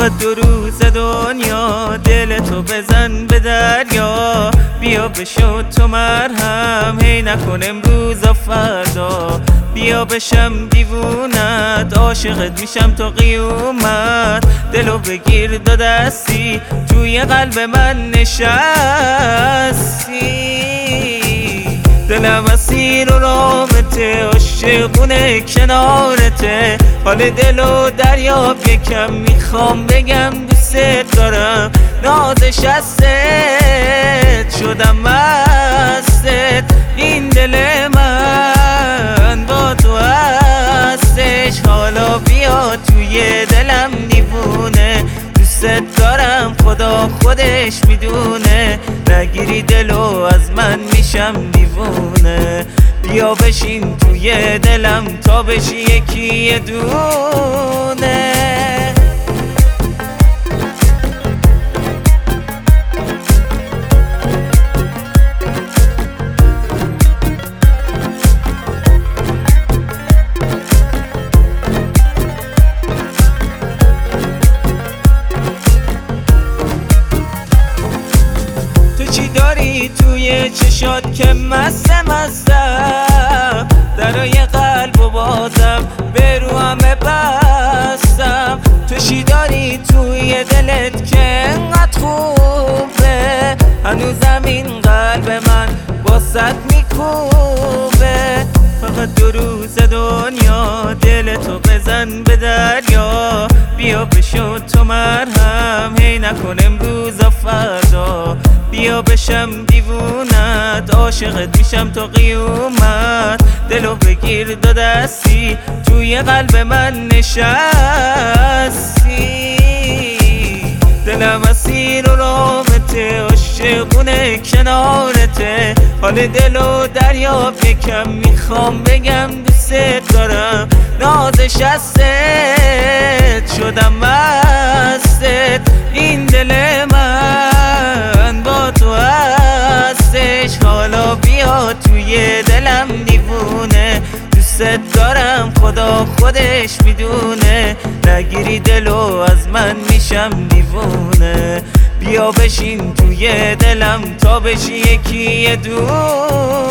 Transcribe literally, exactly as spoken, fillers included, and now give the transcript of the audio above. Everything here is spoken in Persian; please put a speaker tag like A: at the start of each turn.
A: فقط دو روز دنیا دلتو بزن به دریا، بیا بشو تو مرهم، هی نکن امروز و فردا. بیا بشم دیوونت، عاشقت میشم تا قیومت. دلو بگیر دو دستی، توی قلب من نشستی. دلم اسیر و رامته، عاشقونه کنارته. حال دلو دریاب یکم، میخوام بگم دوست دارم. نازش هستت شدم مستت، این دل من با تو هستش. حالا بیا توی دلم دیوونه، دوست دارم خدا خودش میدونه. نگیری دلو از من میشم دیوونه. بیا بشین توی دلم تا بشی یکی دونه. چی داری توی چشات که مسته مستم؟ درای قلب و بازم به رو همه بستم. تو چی داری توی دلت که انقدر خوبه؟ هنوزم این قلب من باست میکوبه. فقط دو روز دنیا دلتو بزن به دریا، بیا بشو تو مرهم، هی نکن امروز و فردا. بیا بشم دیوونت، عاشقت میشم تا قیومت. دلو بگیر دو دستی، توی قلب من نشستی. دلم اسیر و رامته، عاشقونه کنارته. حال دلو دریاب یکم، میخوام بگم دوست دارم. نازش هستت شدم مستت، این دل من با تو هستش. حالا بیا توی دلم دیوونه، دوست دارم خدا خودش میدونه. نگیری دلو از من میشم دیوونه. بیا بشین توی دلم تا بشی یکی دونه.